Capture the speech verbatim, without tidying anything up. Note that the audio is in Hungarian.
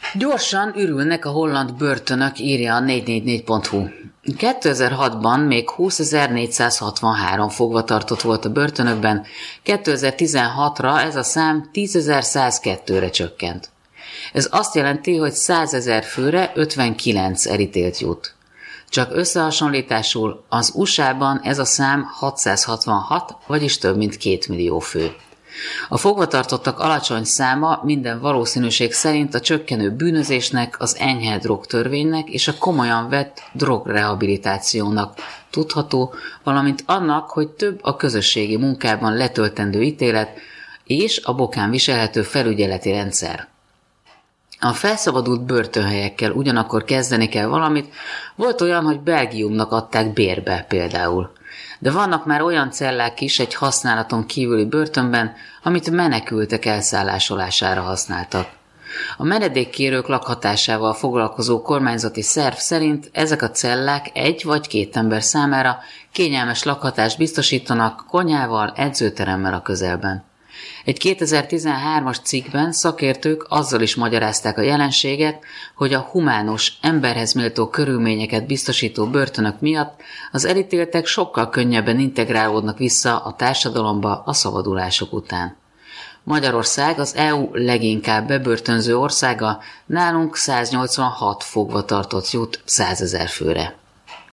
Gyorsan ürülnek a holland börtönök, írja a négy négy négy pont hu. kétezer-hatban még húszezer-négyszázhatvanhárom fogvatartott volt a börtönökben, kétezer-tizenhatra ez a szám tízezer-százkettőre csökkent. Ez azt jelenti, hogy százezer főre ötvenkilenc elítélt jut. Csak összehasonlításul az u es á-ban ez a szám hatszázhatvanhat, vagyis több mint két millió fő. A fogvatartottak alacsony száma minden valószínűség szerint a csökkenő bűnözésnek, az enyhe drogtörvénynek és a komolyan vett drogrehabilitációnak tudható, valamint annak, hogy több a közösségi munkában letöltendő ítélet és a bokán viselhető felügyeleti rendszer. A felszabadult börtönhelyekkel ugyanakkor kezdeni kell valamit, volt olyan, hogy Belgiumnak adták bérbe például. De vannak már olyan cellák is egy használaton kívüli börtönben, amit menekültek elszállásolására használtak. A menedékkérők lakhatásával foglalkozó kormányzati szerv szerint ezek a cellák egy vagy két ember számára kényelmes lakhatást biztosítanak konyhával, edzőteremmel a közelben. Egy kétezer-tizenhármas cikkben szakértők azzal is magyarázták a jelenséget, hogy a humánus, emberhez méltó körülményeket biztosító börtönök miatt az elítéltek sokkal könnyebben integrálódnak vissza a társadalomba a szabadulások után. Magyarország az é u leginkább bebörtönző országa, nálunk száznyolcvanhat fogvatartott jut százezer főre.